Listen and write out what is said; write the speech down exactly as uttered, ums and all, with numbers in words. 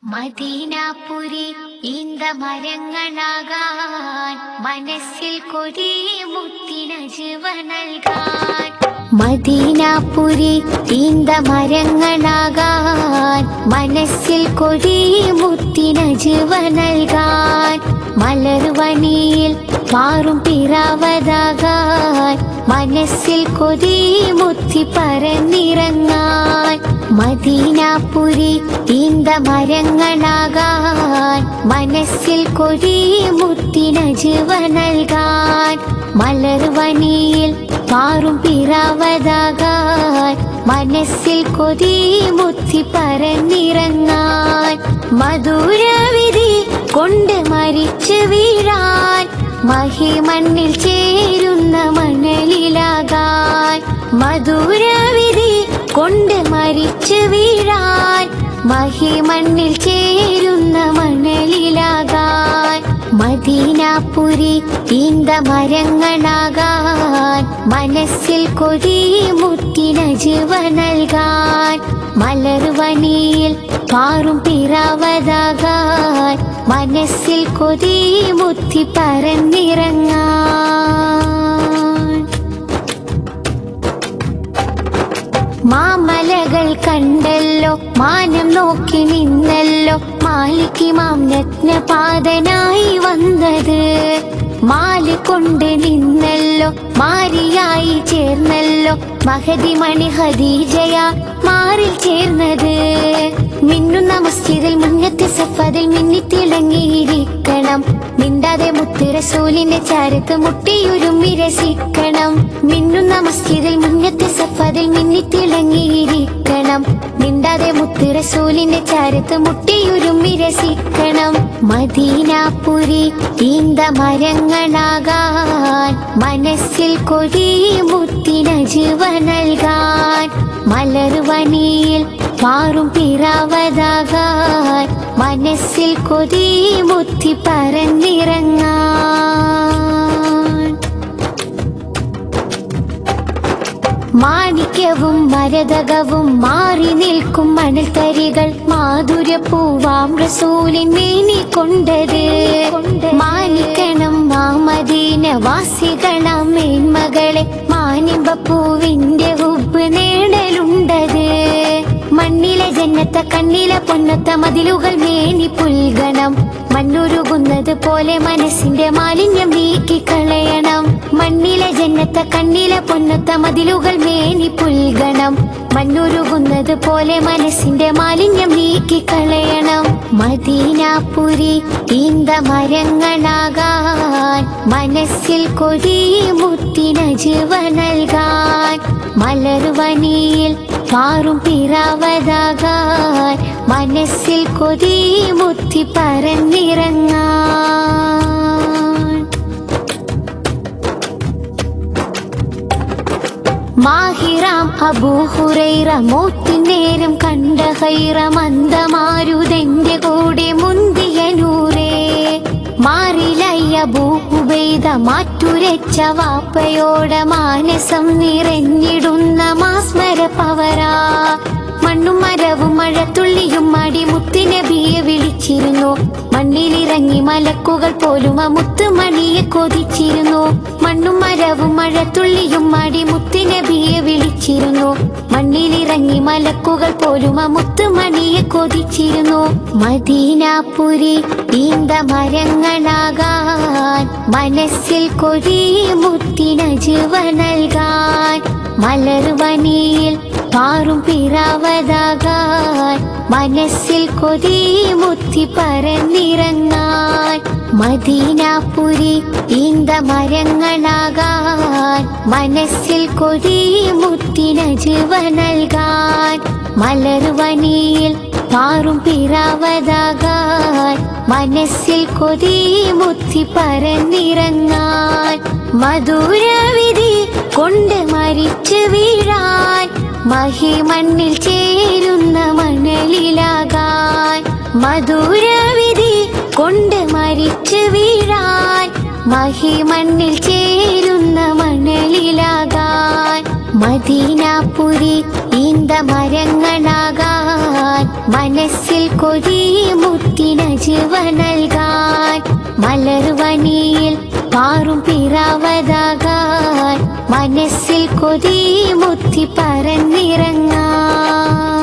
മദീനാപുരി ഈന്ത മരങ്ങളാകാൻ മനസ്സിൽ കൊതി മുത്തിനജുവ നൽകാൻ. മദീനാപുരി ഈന്ത മരങ്ങളാകാൻ മനസ്സിൽ കൊതി മുത്തിനജുവ നൽകാൻ. മലർവനിയിൽ പാറും പിറാവതാകാൻ മനസ്സിൽ കൊതി മുത്തി പറന്നിറങ്ങാൻ. മദീനാപുരി ഈന്ത മരങ്ങളാകാൻ മനസ്സിൽ കൊതി മുത്തിനജുവ നൽകാൻ. മലർവനിയിൽ പാറും പിറാവതാകാൻ മനസ്സിൽ കൊതി മുത്തി പറന്നിറങ്ങാൻ. മധുരവിധി കൊണ്ട് മരിച്ചു വീഴാൻ മഹിമണ്ണിൽ ചേരുന്ന മണലിലാകാൻ. മധുരവിധി കൊണ്ട് മരിച്ചു വീഴാൻ മഹിമണ്ണിൽ ചേരുന്ന മണലിലാകാൻ. മദീനാപുരി ഈന്ത മരങ്ങളാകാൻ മനസ്സിൽ കൊതി മുത്തിനജുവ നൽകാൻ. മലർവനിയിൽ പാറും പിറാവതാകാൻ മനസ്സിൽ കൊതി മുത്തി പറന്നിറങ്ങാൻ. മാമലകൾ കണ്ടല്ലോ മാനം നോക്കി നിന്നല്ലോ മാലിക്കിമാം രത്നപാതനായി വന്നത്. മാല് കൊണ്ട് നിന്നല്ലോ മാരിയായി ചേർന്നല്ലോ മഹദി മണി ഖദീജയ മാറിൽ ചേർന്നത്. മിന്നുന്ന മസ്ജിദിൽ മുന്നത്തെ സഫദിൽ മിന്നിത്തിളങ്ങിയിരിക്കണം. മിണ്ടാതെ മുത്ത് റസൂലിന്റെ ചാരത്ത് മുട്ടിയുരുമ്മി രസിക്കണം. മിന്നുന്ന മസ്ജിദിൽ മുന്നത്തെ സഫദിൽ മിന്നിത്തിളങ്ങിയിരിക്കണം. മിണ്ടാതെ മുത്ത് റസൂലിന്റെ ചാരത്ത് മുട്ടിയുരുമ്മി രസിക്കണം. മദീനാപുരി ഈന്ത മരങ്ങളാകാൻ മനസ്സിൽ കൊതി മുത്തിനജുവ നൽകാൻ. മലർവനിയിൽ പാറും പിറാവതാകാൻ മനസ്സിൽ കൊതി മുത്തി പറന്നിറങ്ങാൻ. മാണിക്യവും മരതകവും മാറി നിൽക്കും മണൽത്തരികൾ മാധുര്യപ്പൂവാം റസൂലിൻ മേനി കൊണ്ടത്. മാനിക്കണം മാമദീന വാസികളാം മേന്മകളെ മാനിമ്പപ്പൂവിന്റെ ഹുബ്ബ് നേടലുണ്ടത്. മണ്ണിലെ ജന്നത്ത കണ്ണിലെ പൊന്നത്ത മതിലുകൾ മേനി പുൽകണം. മണ്ണുരുകുന്നത് പോലെ മനസ്സിന്റെ മാലിന്യം നീക്കിക്കളയണം. മണ്ണിലെ ജന്നത്ത കണ്ണിലെ പൊന്നത്ത മതിലുകൾ മേനി പുൽകണം. മണ്ണുരുകുന്നത് പോലെ മനസ്സിന്റെ മാലിന്യം നീക്കിക്കളയണം. മദീനാപുരി ഈന്ത മരങ്ങളാകാൻ മനസ്സിൽ കൊതി മുത്തിനജുവ നൽകാൻ. മലർവനിയിൽ പാറും പിറാവതാകാൻ മനസ്സിൽ കൊതി മുത്തി പറന്നിറങ്ങാൻ. മാഹിറാം അബൂ ഹുറൈറ മോത്തിനേരം കണ്ട ഹൈറ മന്ദമാരുതെന്റെ കൂടെ മുന്തിയ നൂറേ. മാറിലയ്യ അബൂ ഉബൈദ മാറ്റുരച്ച വാപ്പയോട മാനസം നിറഞ്ഞിടുന്ന മാസ്മര പവറാ. മണ്ണും മരവും മഴത്തുള്ളിയും മാടി മുത്തുനബിയെ വിളിച്ചിരുന്നു. മണ്ണിലിറങ്ങി മലക്കുകൾ പോലും ആ മുത്തുമണിയെ കൊതിച്ചിരുന്നു. മണ്ണും മരവും മഴത്തുള്ളിയും മാടി മുത്തുനബിയെ വിളിച്ചിരുന്നു. മണ്ണിലിറങ്ങി മലക്കുകൾ പോലും ആ മുത്തുമണിയെ കൊതിച്ചിരുന്നു. മദീനാപുരി ഈന്ത മരങ്ങളാകാൻ മനസ്സിൽ കൊതി മുത്തിനജുവ നൽകാൻ. മലർവനിയിൽ പാറും പിറാവതാകാൻ മനസ്സിൽ കൊതി മുത്തി പറന്നിറങ്ങാൻ. മദീനാപുരി ഈന്ത മരങ്ങളാകാൻ മനസ്സിൽ കൊതി മുത്തിനജുവ നൽകാൻ. മലർവനിയിൽ പാറും പിറാവതാകാൻ മനസ്സിൽ കൊതി മുത്തി പറന്നിറങ്ങാൻ. മധുരവിധി കൊണ്ട് മരിച്ചു വീഴാൻ മഹിമണ്ണിൽ ചേരുന്ന മണലിലാകാൻ. മധുരവിധി കൊണ്ട് മരിച്ചു വീഴാൻ മഹിമണ്ണിൽ ചേരുന്ന മണലിലാകാൻ. മദീനാപുരി ഈന്ത മരങ്ങളാകാൻ മനസ്സിൽ കൊതി മുത്തി നജ്വ നൽകാൻ മലർവനിയിൽ പാറും പിറാവതാകാൻ മനസ്സിൽ കൊതി മുത്തി പറന്നിറങ്ങാൻ